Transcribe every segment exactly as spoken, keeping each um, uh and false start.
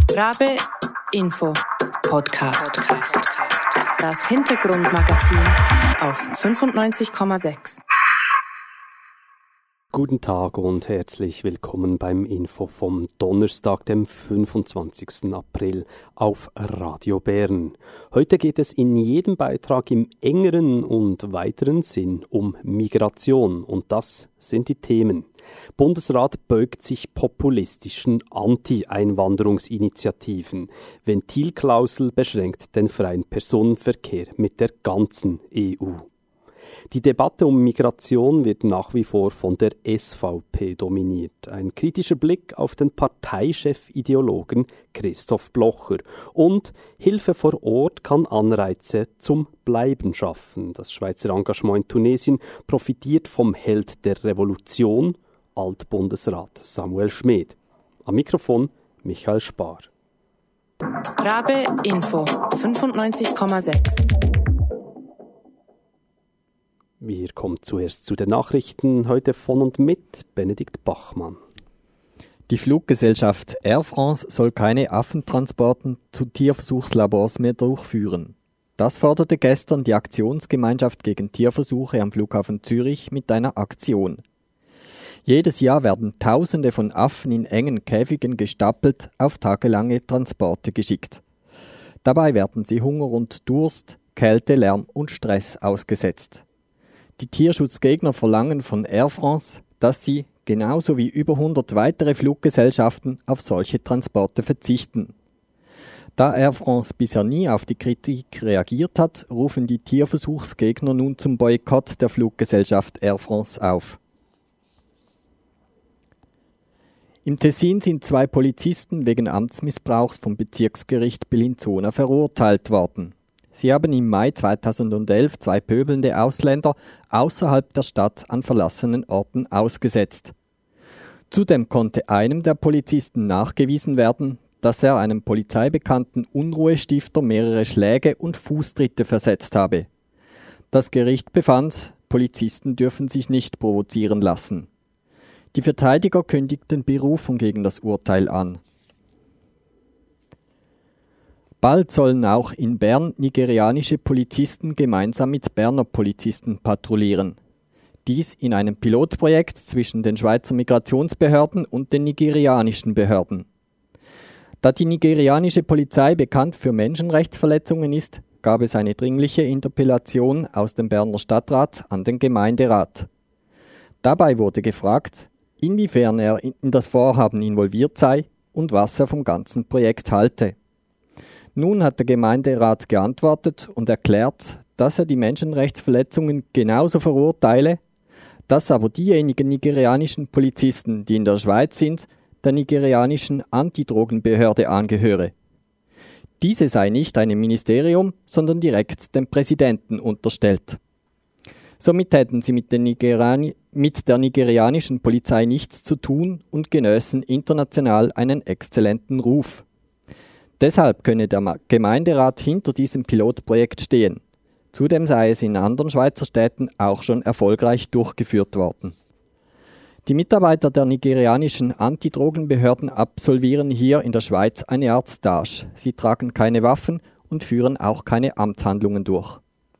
Rabe Info Podcast. Das Hintergrundmagazin auf fünfundneunzig Komma sechs. Guten Tag und herzlich willkommen beim Info vom Donnerstag, dem fünfundzwanzigsten April auf Radio Bern. Heute geht es in jedem Beitrag im engeren und weiteren Sinn um Migration und das sind die Themen. Bundesrat beugt sich populistischen Anti-Einwanderungsinitiativen. Ventilklausel beschränkt den freien Personenverkehr mit der ganzen E U. Die Debatte um Migration wird nach wie vor von der S V P dominiert. Ein kritischer Blick auf den Parteichef-Ideologen Christoph Blocher. Und Hilfe vor Ort kann Anreize zum Bleiben schaffen. Das Schweizer Engagement in Tunesien profitiert vom Held der Revolution, Altbundesrat Samuel Schmed. Am Mikrofon Michael Spar. Rabe Info fünfundneunzig Komma sechs. Wir kommen zuerst zu den Nachrichten, heute von und mit Benedikt Bachmann. Die Fluggesellschaft Air France soll keine Affentransporten zu Tierversuchslabors mehr durchführen. Das forderte gestern die Aktionsgemeinschaft gegen Tierversuche am Flughafen Zürich mit einer Aktion. Jedes Jahr werden Tausende von Affen in engen Käfigen gestapelt auf tagelange Transporte geschickt. Dabei werden sie Hunger und Durst, Kälte, Lärm und Stress ausgesetzt. Die Tierschutzgegner verlangen von Air France, dass sie, genauso wie über hundert weitere Fluggesellschaften, auf solche Transporte verzichten. Da Air France bisher nie auf die Kritik reagiert hat, rufen die Tierversuchsgegner nun zum Boykott der Fluggesellschaft Air France auf. Im Tessin sind zwei Polizisten wegen Amtsmissbrauchs vom Bezirksgericht Bellinzona verurteilt worden. Sie haben im Mai zweitausendelf zwei pöbelnde Ausländer außerhalb der Stadt an verlassenen Orten ausgesetzt. Zudem konnte einem der Polizisten nachgewiesen werden, dass er einem polizeibekannten Unruhestifter mehrere Schläge und Fußtritte versetzt habe. Das Gericht befand, Polizisten dürfen sich nicht provozieren lassen. Die Verteidiger kündigten Berufung gegen das Urteil an. Bald sollen auch in Bern nigerianische Polizisten gemeinsam mit Berner Polizisten patrouillieren. Dies in einem Pilotprojekt zwischen den Schweizer Migrationsbehörden und den nigerianischen Behörden. Da die nigerianische Polizei bekannt für Menschenrechtsverletzungen ist, gab es eine dringliche Interpellation aus dem Berner Stadtrat an den Gemeinderat. Dabei wurde gefragt, inwiefern er in das Vorhaben involviert sei und was er vom ganzen Projekt halte. Nun hat der Gemeinderat geantwortet und erklärt, dass er die Menschenrechtsverletzungen genauso verurteile, dass aber diejenigen nigerianischen Polizisten, die in der Schweiz sind, der nigerianischen Antidrogenbehörde angehöre. Diese sei nicht einem Ministerium, sondern direkt dem Präsidenten unterstellt. Somit hätten sie mit, den Nigeriani- mit der nigerianischen Polizei nichts zu tun und genössen international einen exzellenten Ruf. Deshalb könne der Gemeinderat hinter diesem Pilotprojekt stehen. Zudem sei es in anderen Schweizer Städten auch schon erfolgreich durchgeführt worden. Die Mitarbeiter der nigerianischen Antidrogenbehörden absolvieren hier in der Schweiz eine Art Stage. Sie tragen keine Waffen und führen auch keine Amtshandlungen durch.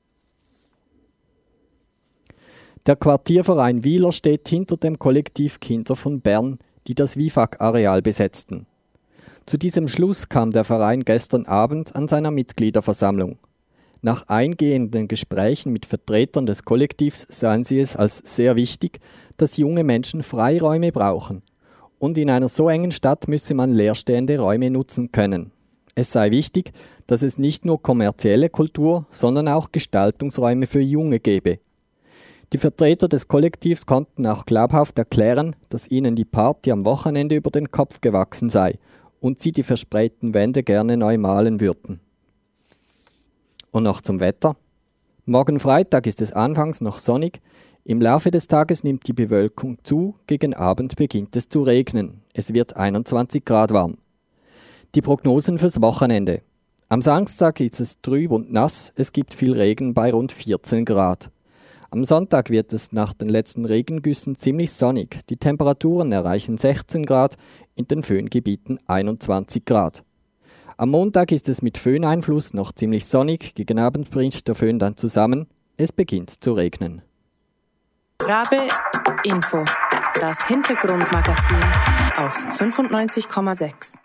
Der Quartierverein Wieler steht hinter dem Kollektiv Kinder von Bern, die das WIFAG-Areal besetzten. Zu diesem Schluss kam der Verein gestern Abend an seiner Mitgliederversammlung. Nach eingehenden Gesprächen mit Vertretern des Kollektivs sahen sie es als sehr wichtig, dass junge Menschen Freiräume brauchen. Und in einer so engen Stadt müsse man leerstehende Räume nutzen können. Es sei wichtig, dass es nicht nur kommerzielle Kultur, sondern auch Gestaltungsräume für Junge gebe. Die Vertreter des Kollektivs konnten auch glaubhaft erklären, dass ihnen die Party am Wochenende über den Kopf gewachsen sei und sie die versprayten Wände gerne neu malen würden. Und noch zum Wetter. Morgen Freitag ist es anfangs noch sonnig, im Laufe des Tages nimmt die Bewölkung zu, gegen Abend beginnt es zu regnen. Es wird einundzwanzig Grad warm. Die Prognosen fürs Wochenende. Am Samstag ist es trüb und nass, es gibt viel Regen bei rund vierzehn Grad. Am Sonntag wird es nach den letzten Regengüssen ziemlich sonnig. Die Temperaturen erreichen sechzehn Grad, in den Föhngebieten einundzwanzig Grad. Am Montag ist es mit Föhneinfluss noch ziemlich sonnig, gegen Abend bricht der Föhn dann zusammen, es beginnt zu regnen. Rabe Info, das Hintergrundmagazin auf fünfundneunzig Komma sechs.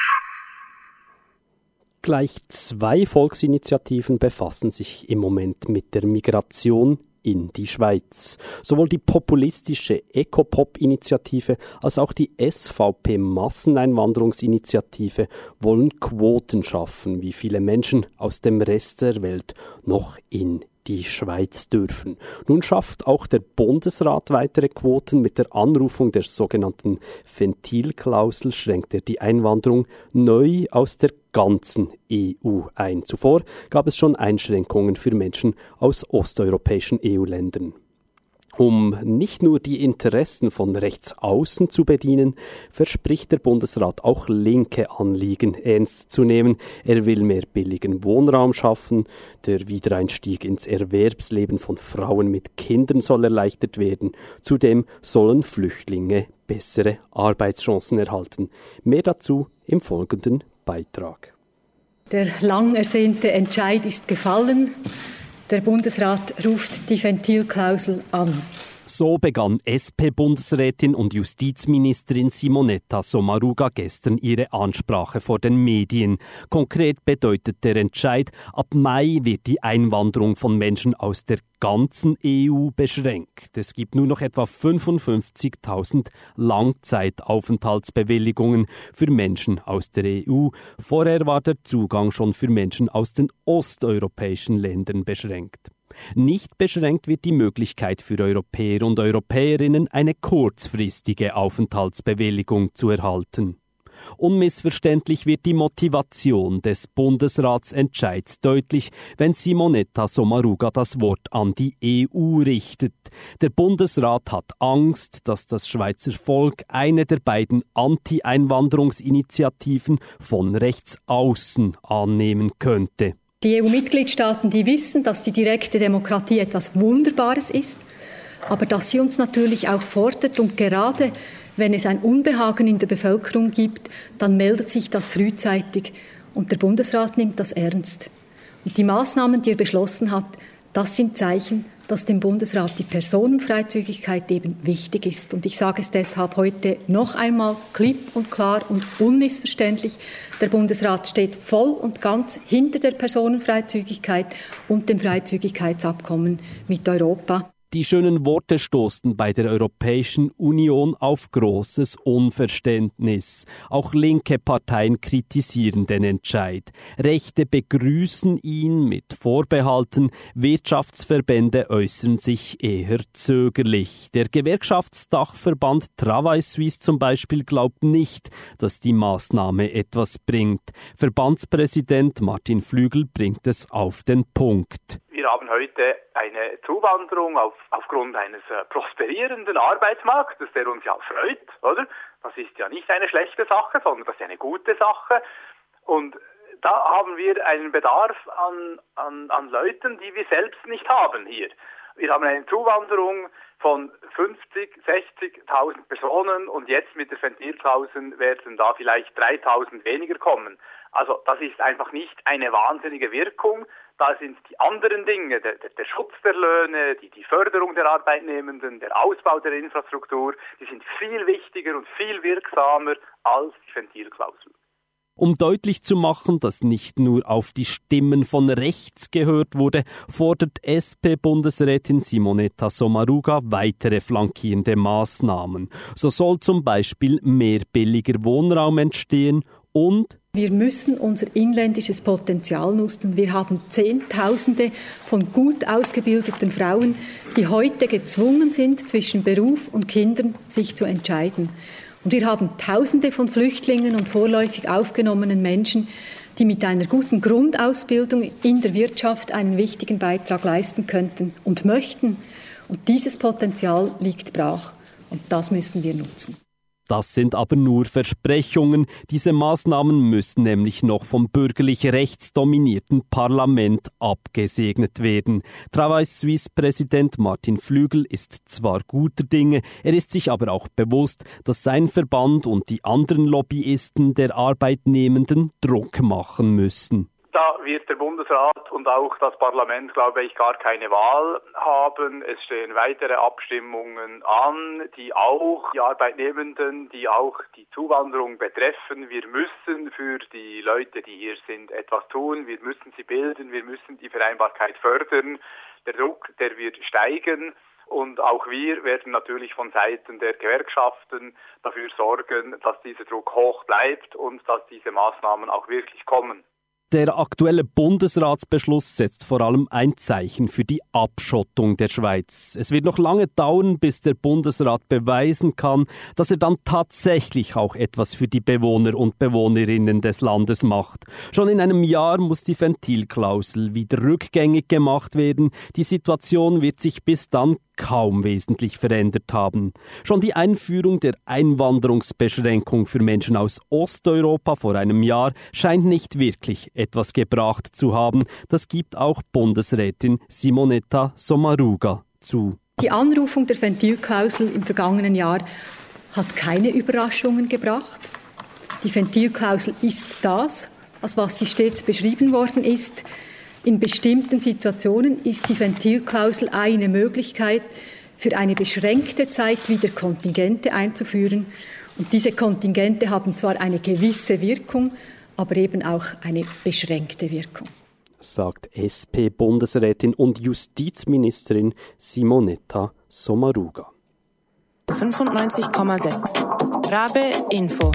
Gleich zwei Volksinitiativen befassen sich im Moment mit der Migration in die Schweiz. Sowohl die populistische Ecopop-Initiative als auch die S V P-Masseneinwanderungsinitiative wollen Quoten schaffen, wie viele Menschen aus dem Rest der Welt noch in die Schweiz dürfen. Nun schafft auch der Bundesrat weitere Quoten. Mit der Anrufung der sogenannten Ventilklausel schränkt er die Einwanderung neu aus der ganzen E U ein. Zuvor gab es schon Einschränkungen für Menschen aus osteuropäischen E U-Ländern. Um nicht nur die Interessen von rechts außen zu bedienen, verspricht der Bundesrat auch linke Anliegen ernst zu nehmen. Er will mehr billigen Wohnraum schaffen, der Wiedereinstieg ins Erwerbsleben von Frauen mit Kindern soll erleichtert werden. Zudem sollen Flüchtlinge bessere Arbeitschancen erhalten. Mehr dazu im folgenden Beitrag. Der lang ersehnte Entscheid ist gefallen. Der Bundesrat ruft die Ventilklausel an. So begann S P-Bundesrätin und Justizministerin Simonetta Sommaruga gestern ihre Ansprache vor den Medien. Konkret bedeutet der Entscheid, ab Mai wird die Einwanderung von Menschen aus der ganzen E U beschränkt. Es gibt nur noch etwa fünfundfünfzigtausend Langzeitaufenthaltsbewilligungen für Menschen aus der E U. Vorher war der Zugang schon für Menschen aus den osteuropäischen Ländern beschränkt. Nicht beschränkt wird die Möglichkeit für Europäer und Europäerinnen, eine kurzfristige Aufenthaltsbewilligung zu erhalten. Unmissverständlich wird die Motivation des Bundesratsentscheids deutlich, wenn Simonetta Sommaruga das Wort an die E U richtet. Der Bundesrat hat Angst, dass das Schweizer Volk eine der beiden Anti-Einwanderungsinitiativen von rechts außen annehmen könnte. Die E U-Mitgliedstaaten, die wissen, dass die direkte Demokratie etwas Wunderbares ist, aber dass sie uns natürlich auch fordert. Und gerade wenn es ein Unbehagen in der Bevölkerung gibt, dann meldet sich das frühzeitig. Und der Bundesrat nimmt das ernst. Und die Maßnahmen, die er beschlossen hat, das sind Zeichen, dass dem Bundesrat die Personenfreizügigkeit eben wichtig ist. Und ich sage es deshalb heute noch einmal klipp und klar und unmissverständlich. Der Bundesrat steht voll und ganz hinter der Personenfreizügigkeit und dem Freizügigkeitsabkommen mit Europa. Die schönen Worte stoßen bei der Europäischen Union auf großes Unverständnis. Auch linke Parteien kritisieren den Entscheid. Rechte begrüßen ihn mit Vorbehalten. Wirtschaftsverbände äußern sich eher zögerlich. Der Gewerkschaftsdachverband Travail Suisse zum Beispiel glaubt nicht, dass die Maßnahme etwas bringt. Verbandspräsident Martin Flügel bringt es auf den Punkt. Wir haben heute eine Zuwanderung auf, aufgrund eines äh, prosperierenden Arbeitsmarktes, der uns ja freut, oder? Das ist ja nicht eine schlechte Sache, sondern das ist eine gute Sache. Und da haben wir einen Bedarf an, an, an Leuten, die wir selbst nicht haben hier. Wir haben eine Zuwanderung von fünfzig, sechzigtausend Personen und jetzt mit der Ventilklausel werden da vielleicht dreitausend weniger kommen. Also das ist einfach nicht eine wahnsinnige Wirkung. Da sind die anderen Dinge, der, der, der Schutz der Löhne, die, die Förderung der Arbeitnehmenden, der Ausbau der Infrastruktur, die sind viel wichtiger und viel wirksamer als die Ventilklausel. Um deutlich zu machen, dass nicht nur auf die Stimmen von rechts gehört wurde, fordert S P-Bundesrätin Simonetta Sommaruga weitere flankierende Maßnahmen. So soll zum Beispiel mehr billiger Wohnraum entstehen und wir müssen unser inländisches Potenzial nutzen. Wir haben Zehntausende von gut ausgebildeten Frauen, die heute gezwungen sind, zwischen Beruf und Kindern sich zu entscheiden. Und wir haben Tausende von Flüchtlingen und vorläufig aufgenommenen Menschen, die mit einer guten Grundausbildung in der Wirtschaft einen wichtigen Beitrag leisten könnten und möchten. Und dieses Potenzial liegt brach. Und das müssen wir nutzen. Das sind aber nur Versprechungen. Diese Maßnahmen müssen nämlich noch vom bürgerlich rechtsdominierten Parlament abgesegnet werden. Travail Suisse-Präsident Martin Flügel ist zwar guter Dinge, er ist sich aber auch bewusst, dass sein Verband und die anderen Lobbyisten der Arbeitnehmenden Druck machen müssen. Da wird der Bundesrat und auch das Parlament, glaube ich, gar keine Wahl haben. Es stehen weitere Abstimmungen an, die auch die Arbeitnehmenden, die auch die Zuwanderung betreffen. Wir müssen für die Leute, die hier sind, etwas tun. Wir müssen sie bilden, wir müssen die Vereinbarkeit fördern. Der Druck, der wird steigen. Und auch wir werden natürlich von Seiten der Gewerkschaften dafür sorgen, dass dieser Druck hoch bleibt und dass diese Maßnahmen auch wirklich kommen. Der aktuelle Bundesratsbeschluss setzt vor allem ein Zeichen für die Abschottung der Schweiz. Es wird noch lange dauern, bis der Bundesrat beweisen kann, dass er dann tatsächlich auch etwas für die Bewohner und Bewohnerinnen des Landes macht. Schon in einem Jahr muss die Ventilklausel wieder rückgängig gemacht werden. Die Situation wird sich bis dann kaum wesentlich verändert haben. Schon die Einführung der Einwanderungsbeschränkung für Menschen aus Osteuropa vor einem Jahr scheint nicht wirklich etwas gebracht zu haben. Das gibt auch Bundesrätin Simonetta Sommaruga zu. Die Anrufung der Ventilklausel im vergangenen Jahr hat keine Überraschungen gebracht. Die Ventilklausel ist das, als was sie stets beschrieben worden ist. In bestimmten Situationen ist die Ventilklausel eine Möglichkeit, für eine beschränkte Zeit wieder Kontingente einzuführen. Und diese Kontingente haben zwar eine gewisse Wirkung, aber eben auch eine beschränkte Wirkung. Sagt S P-Bundesrätin und Justizministerin Simonetta Sommaruga. fünfundneunzig Komma sechs Rabe Info.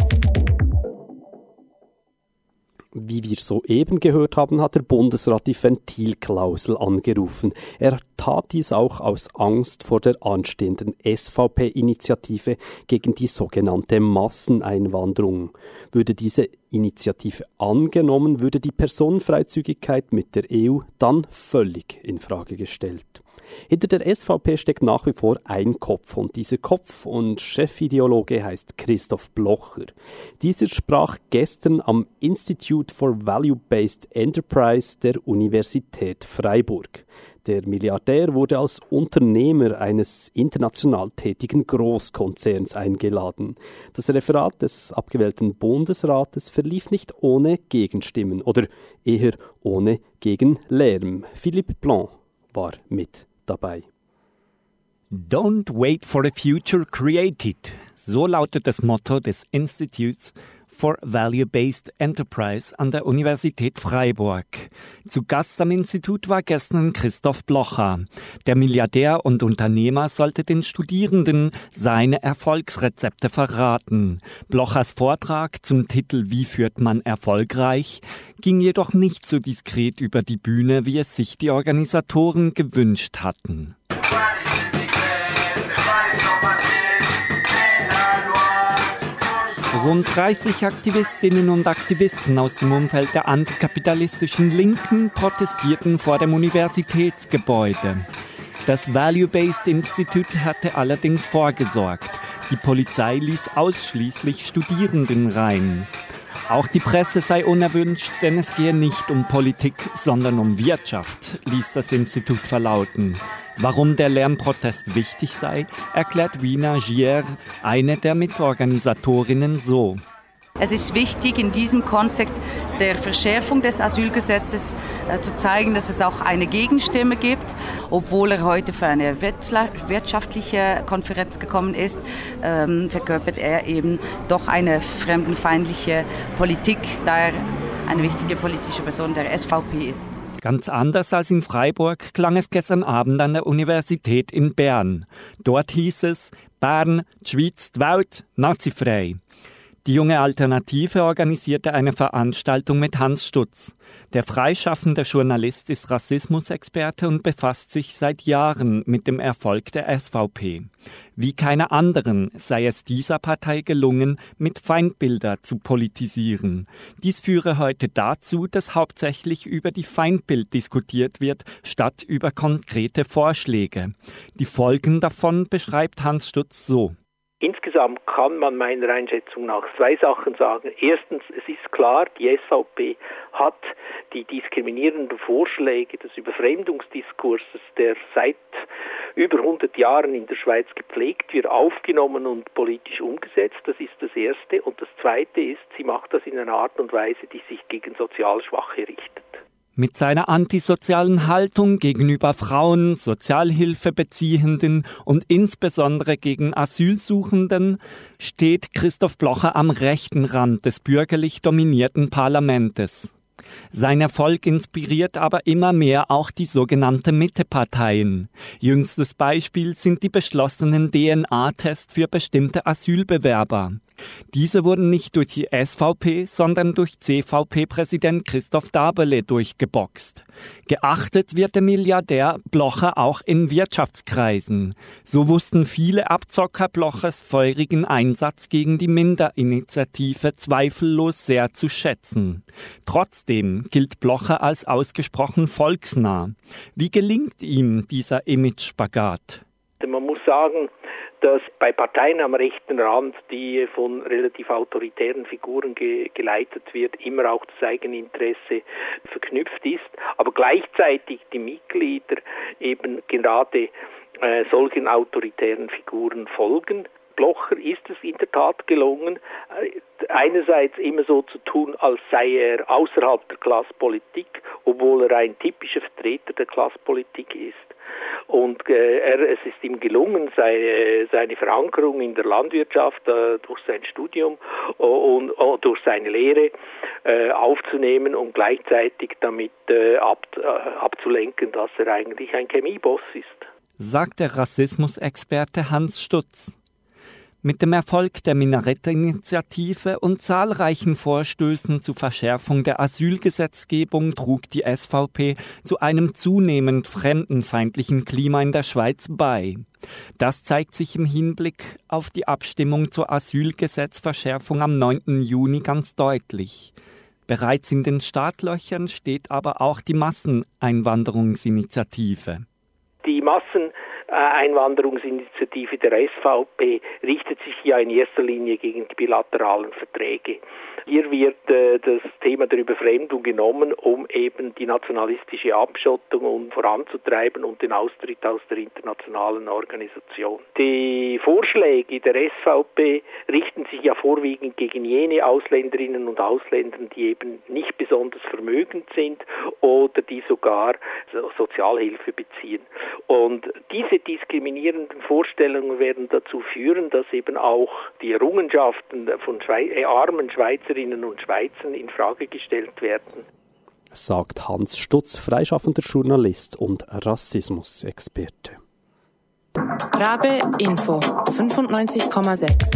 Wie wir soeben gehört haben, hat der Bundesrat die Ventilklausel angerufen. Er tat dies auch aus Angst vor der anstehenden S V P-Initiative gegen die sogenannte Masseneinwanderung. Würde diese Initiative angenommen, würde die Personenfreizügigkeit mit der E U dann völlig in Frage gestellt. Hinter der S V P steckt nach wie vor ein Kopf und dieser Kopf und Chefideologe heißt Christoph Blocher. Dieser sprach gestern am Institute for Value-Based Enterprise der Universität Freiburg. Der Milliardär wurde als Unternehmer eines international tätigen Großkonzerns eingeladen. Das Referat des abgewählten Bundesrates verlief nicht ohne Gegenstimmen oder eher ohne Gegenlärm. Philippe Blanc war mit dabei. Don't wait for the future, create it. So lautet das Motto des Institutes for Value-Based Enterprise an der Universität Freiburg. Zu Gast am Institut war gestern Christoph Blocher. Der Milliardär und Unternehmer sollte den Studierenden seine Erfolgsrezepte verraten. Blochers Vortrag zum Titel Wie führt man erfolgreich ging jedoch nicht so diskret über die Bühne, wie es sich die Organisatoren gewünscht hatten. Rund dreißig Aktivistinnen und Aktivisten aus dem Umfeld der antikapitalistischen Linken protestierten vor dem Universitätsgebäude. Das Value-Based Institute hatte allerdings vorgesorgt. Die Polizei ließ ausschließlich Studierenden rein. Auch die Presse sei unerwünscht, denn es gehe nicht um Politik, sondern um Wirtschaft, ließ das Institut verlauten. Warum der Lärmprotest wichtig sei, erklärt Wina Gier, eine der Mitorganisatorinnen, so. Es ist wichtig, in diesem Kontext der Verschärfung des Asylgesetzes äh, zu zeigen, dass es auch eine Gegenstimme gibt. Obwohl er heute für eine wirtschaftliche Konferenz gekommen ist, ähm, verkörpert er eben doch eine fremdenfeindliche Politik, da er eine wichtige politische Person der S V P ist. Ganz anders als in Freiburg klang es gestern Abend an der Universität in Bern. Dort hieß es, Bern, die Schweiz, die Welt, nazifrei. Die junge Alternative organisierte eine Veranstaltung mit Hans Stutz. Der freischaffende Journalist ist Rassismusexperte und befasst sich seit Jahren mit dem Erfolg der S V P. Wie keiner anderen sei es dieser Partei gelungen, mit Feindbilder zu politisieren. Dies führe heute dazu, dass hauptsächlich über die Feindbild diskutiert wird, statt über konkrete Vorschläge. Die Folgen davon beschreibt Hans Stutz so. Insgesamt kann man meiner Einschätzung nach zwei Sachen sagen. Erstens, es ist klar, die S V P hat die diskriminierenden Vorschläge des Überfremdungsdiskurses, der seit über hundert Jahren in der Schweiz gepflegt wird, aufgenommen und politisch umgesetzt. Das ist das Erste. Und das Zweite ist, sie macht das in einer Art und Weise, die sich gegen sozial Schwache richtet. Mit seiner antisozialen Haltung gegenüber Frauen, Sozialhilfebeziehenden und insbesondere gegen Asylsuchenden steht Christoph Blocher am rechten Rand des bürgerlich dominierten Parlamentes. Sein Erfolg inspiriert aber immer mehr auch die sogenannten Mitteparteien. Jüngstes Beispiel sind die beschlossenen D N A-Tests für bestimmte Asylbewerber. Diese wurden nicht durch die S V P, sondern durch C V P-Präsident Christoph Dabele durchgeboxt. Geachtet wird der Milliardär Blocher auch in Wirtschaftskreisen. So wussten viele Abzocker Blochers feurigen Einsatz gegen die Minderinitiative zweifellos sehr zu schätzen. Trotzdem gilt Blocher als ausgesprochen volksnah. Wie gelingt ihm dieser Image-Spagat? Man muss sagen, dass bei Parteien am rechten Rand, die von relativ autoritären Figuren ge- geleitet wird, immer auch das Eigeninteresse verknüpft ist, aber gleichzeitig die Mitglieder eben gerade äh, solchen autoritären Figuren folgen. Blocher ist es in der Tat gelungen, einerseits immer so zu tun, als sei er außerhalb der Klasspolitik, obwohl er ein typischer Vertreter der Klasspolitik ist. Und äh, er, es ist ihm gelungen, seine, seine Verankerung in der Landwirtschaft äh, durch sein Studium äh, und äh, durch seine Lehre äh, aufzunehmen und gleichzeitig damit äh, ab, äh, abzulenken, dass er eigentlich ein Chemieboss ist. Sagt der Rassismusexperte Hans Stutz. Mit dem Erfolg der Minarett-Initiative und zahlreichen Vorstößen zur Verschärfung der Asylgesetzgebung trug die S V P zu einem zunehmend fremdenfeindlichen Klima in der Schweiz bei. Das zeigt sich im Hinblick auf die Abstimmung zur Asylgesetzverschärfung am neunten Juni ganz deutlich. Bereits in den Startlöchern steht aber auch die Masseneinwanderungsinitiative. Die Massen Einwanderungsinitiative der S V P richtet sich ja in erster Linie gegen die bilateralen Verträge. Hier wird äh, das Thema der Überfremdung genommen, um eben die nationalistische Abschottung und voranzutreiben und den Austritt aus der internationalen Organisation. Die Vorschläge der S V P richten sich ja vorwiegend gegen jene Ausländerinnen und Ausländer, die eben nicht besonders vermögend sind oder die sogar Sozialhilfe beziehen. Und diese diskriminierenden Vorstellungen werden dazu führen, dass eben auch die Errungenschaften von Schweiz, äh, armen Schweizerinnen und Schweizern in Frage gestellt werden. Sagt Hans Stutz, freischaffender Journalist und Rassismusexperte. Rabe Info fünfundneunzig Komma sechs.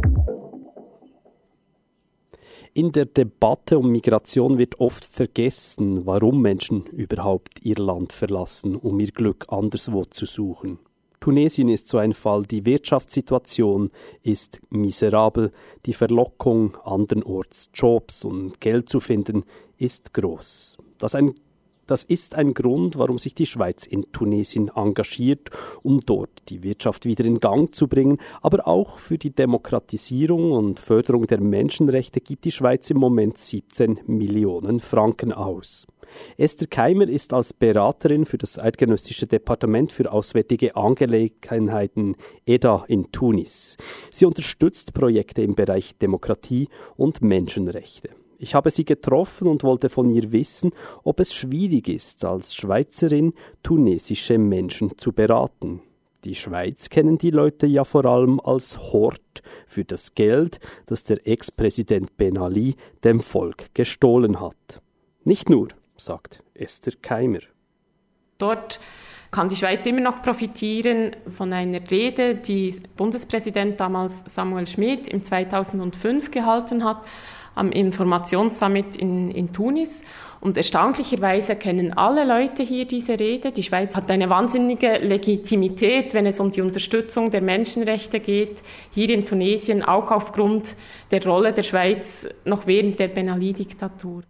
In der Debatte um Migration wird oft vergessen, warum Menschen überhaupt ihr Land verlassen, um ihr Glück anderswo zu suchen. Tunesien ist so ein Fall, die Wirtschaftssituation ist miserabel, die Verlockung, andernorts Jobs und Geld zu finden, ist groß. Das ein Das ist ein Grund, warum sich die Schweiz in Tunesien engagiert, um dort die Wirtschaft wieder in Gang zu bringen. Aber auch für die Demokratisierung und Förderung der Menschenrechte gibt die Schweiz im Moment siebzehn Millionen Franken aus. Esther Keimer ist als Beraterin für das Eidgenössische Departement für Auswärtige Angelegenheiten E D A in Tunis. Sie unterstützt Projekte im Bereich Demokratie und Menschenrechte. Ich habe sie getroffen und wollte von ihr wissen, ob es schwierig ist, als Schweizerin tunesische Menschen zu beraten. Die Schweiz kennen die Leute ja vor allem als Hort für das Geld, das der Ex-Präsident Ben Ali dem Volk gestohlen hat. Nicht nur, sagt Esther Keimer. Dort kann die Schweiz immer noch profitieren von einer Rede, die Bundespräsident damals Samuel Schmidt im zweitausendfünf gehalten hat, am Informationssummit in, in Tunis. Und erstaunlicherweise kennen alle Leute hier diese Rede. Die Schweiz hat eine wahnsinnige Legitimität, wenn es um die Unterstützung der Menschenrechte geht, hier in Tunesien, auch aufgrund der Rolle der Schweiz noch während der Ben Ali-Diktatur.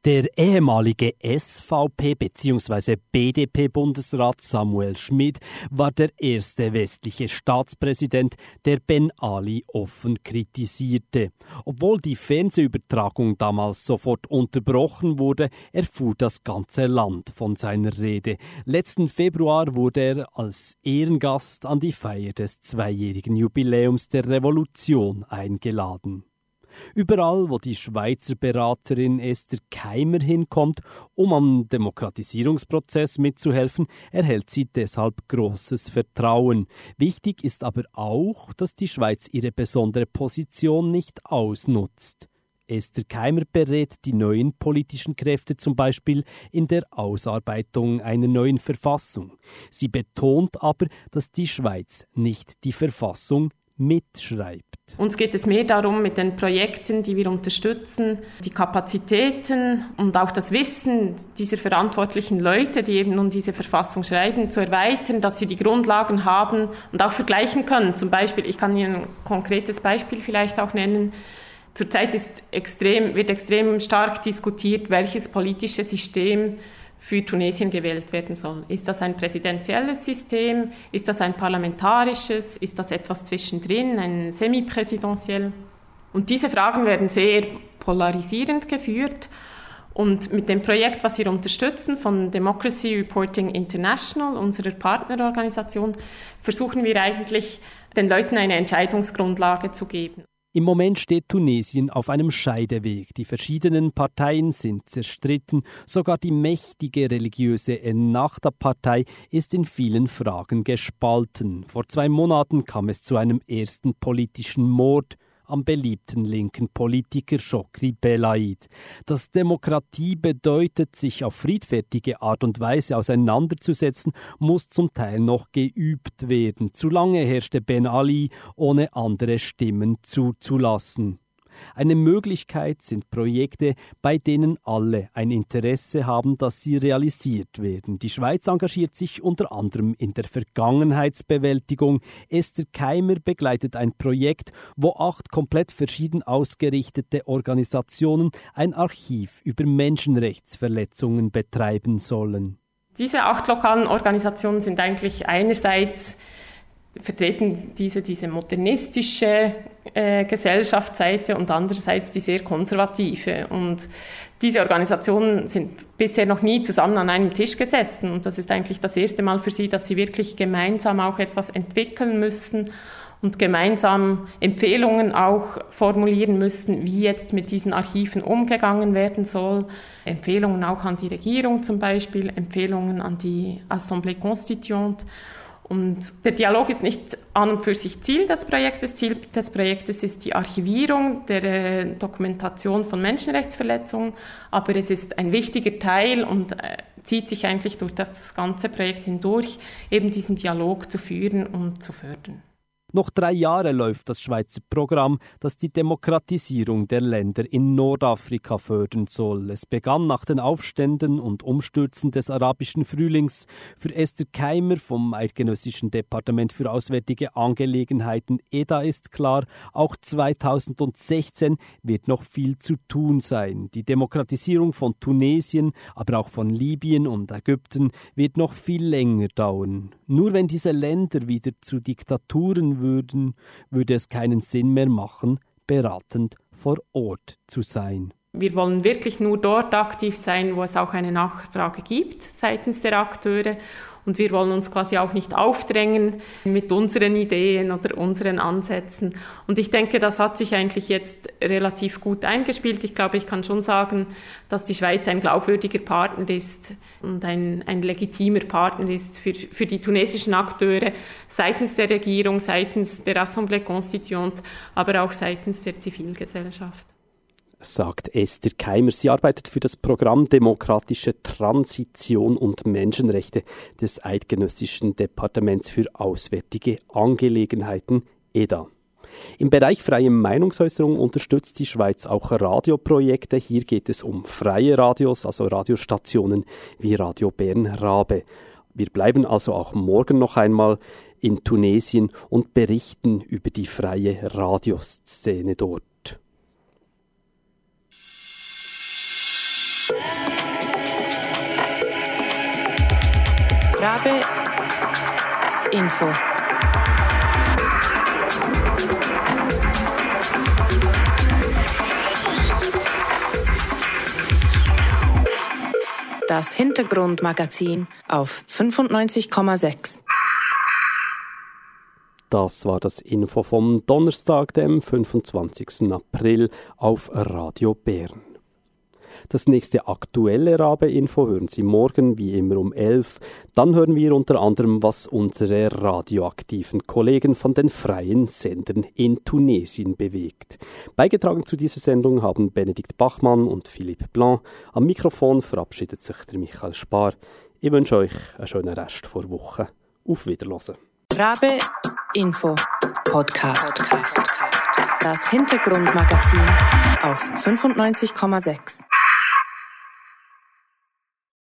Der ehemalige S V P- bzw. B D P-Bundesrat Samuel Schmid war der erste westliche Staatspräsident, der Ben Ali offen kritisierte. Obwohl die Fernsehübertragung damals sofort unterbrochen wurde, erfuhr das ganze Land von seiner Rede. Letzten Februar wurde er als Ehrengast an die Feier des zweijährigen Jubiläums der Revolution eingeladen. Überall, wo die Schweizer Beraterin Esther Keimer hinkommt, um am Demokratisierungsprozess mitzuhelfen, erhält sie deshalb großes Vertrauen. Wichtig ist aber auch, dass die Schweiz ihre besondere Position nicht ausnutzt. Esther Keimer berät die neuen politischen Kräfte zum Beispiel in der Ausarbeitung einer neuen Verfassung. Sie betont aber, dass die Schweiz nicht die Verfassung mitschreibt. Uns geht es mehr darum, mit den Projekten, die wir unterstützen, die Kapazitäten und auch das Wissen dieser verantwortlichen Leute, die eben nun diese Verfassung schreiben, zu erweitern, dass sie die Grundlagen haben und auch vergleichen können. Zum Beispiel, ich kann Ihnen ein konkretes Beispiel vielleicht auch nennen. Zurzeit ist extrem, wird extrem stark diskutiert, welches politische System für Tunesien gewählt werden soll. Ist das ein präsidentielles System? Ist das ein parlamentarisches? Ist das etwas zwischendrin, ein semipräsidentiell? Und diese Fragen werden sehr polarisierend geführt. Und mit dem Projekt, was wir unterstützen von Democracy Reporting International, unserer Partnerorganisation, versuchen wir eigentlich, den Leuten eine Entscheidungsgrundlage zu geben. Im Moment steht Tunesien auf einem Scheideweg. Die verschiedenen Parteien sind zerstritten. Sogar die mächtige religiöse Ennahda-Partei ist in vielen Fragen gespalten. Vor zwei Monaten kam es zu einem ersten politischen Mord am beliebten linken Politiker Chokri Belaid. Dass Demokratie bedeutet, sich auf friedfertige Art und Weise auseinanderzusetzen, muss zum Teil noch geübt werden. Zu lange herrschte Ben Ali, ohne andere Stimmen zuzulassen. Eine Möglichkeit sind Projekte, bei denen alle ein Interesse haben, dass sie realisiert werden. Die Schweiz engagiert sich unter anderem in der Vergangenheitsbewältigung. Esther Keimer begleitet ein Projekt, wo acht komplett verschieden ausgerichtete Organisationen ein Archiv über Menschenrechtsverletzungen betreiben sollen. Diese acht lokalen Organisationen sind eigentlich einerseits vertreten diese, diese modernistische äh, Gesellschaftsseite und andererseits die sehr konservative. Und diese Organisationen sind bisher noch nie zusammen an einem Tisch gesessen. Und das ist eigentlich das erste Mal für sie, dass sie wirklich gemeinsam auch etwas entwickeln müssen und gemeinsam Empfehlungen auch formulieren müssen, wie jetzt mit diesen Archiven umgegangen werden soll. Empfehlungen auch an die Regierung zum Beispiel, Empfehlungen an die Assemblée Constituante. Und der Dialog ist nicht an und für sich Ziel des Projektes. Ziel des Projektes ist die Archivierung der äh, Dokumentation von Menschenrechtsverletzungen, aber es ist ein wichtiger Teil und äh, zieht sich eigentlich durch das ganze Projekt hindurch, eben diesen Dialog zu führen und zu fördern. Noch drei Jahre läuft das Schweizer Programm, das die Demokratisierung der Länder in Nordafrika fördern soll. Es begann nach den Aufständen und Umstürzen des arabischen Frühlings. Für Esther Keimer vom Eidgenössischen Departement für Auswärtige Angelegenheiten E D A ist klar, auch zweitausendsechzehn wird noch viel zu tun sein. Die Demokratisierung von Tunesien, aber auch von Libyen und Ägypten wird noch viel länger dauern. Nur wenn diese Länder wieder zu Diktaturen würden, würde es keinen Sinn mehr machen, beratend vor Ort zu sein. Wir wollen wirklich nur dort aktiv sein, wo es auch eine Nachfrage gibt seitens der Akteure. Und wir wollen uns quasi auch nicht aufdrängen mit unseren Ideen oder unseren Ansätzen. Und ich denke, das hat sich eigentlich jetzt relativ gut eingespielt. Ich glaube, ich kann schon sagen, dass die Schweiz ein glaubwürdiger Partner ist und ein, ein legitimer Partner ist für, für die tunesischen Akteure seitens der Regierung, seitens der Assemblée Constituante, aber auch seitens der Zivilgesellschaft. Sagt Esther Keimer. Sie arbeitet für das Programm Demokratische Transition und Menschenrechte des Eidgenössischen Departements für Auswärtige Angelegenheiten E D A. Im Bereich freie Meinungsäußerung unterstützt die Schweiz auch Radioprojekte. Hier geht es um freie Radios, also Radiostationen wie Radio Bern Rabe. Wir bleiben also auch morgen noch einmal in Tunesien und berichten über die freie Radioszene dort. Rabe Info. Das Hintergrundmagazin auf fünfundneunzig Komma sechs. Das war das Info vom Donnerstag, dem fünfundzwanzigsten April auf Radio Bern. Das nächste aktuelle Rabe-Info hören Sie morgen, wie immer um elf. Dann hören wir unter anderem, was unsere radioaktiven Kollegen von den freien Sendern in Tunesien bewegt. Beigetragen zu dieser Sendung haben Benedikt Bachmann und Philippe Blanc. Am Mikrofon verabschiedet sich der Michael Spar. Ich wünsche euch einen schönen Rest vor Woche. Auf Wiederhören. Rabe Info Podcast. Das Hintergrundmagazin auf fünfundneunzig Komma sechs.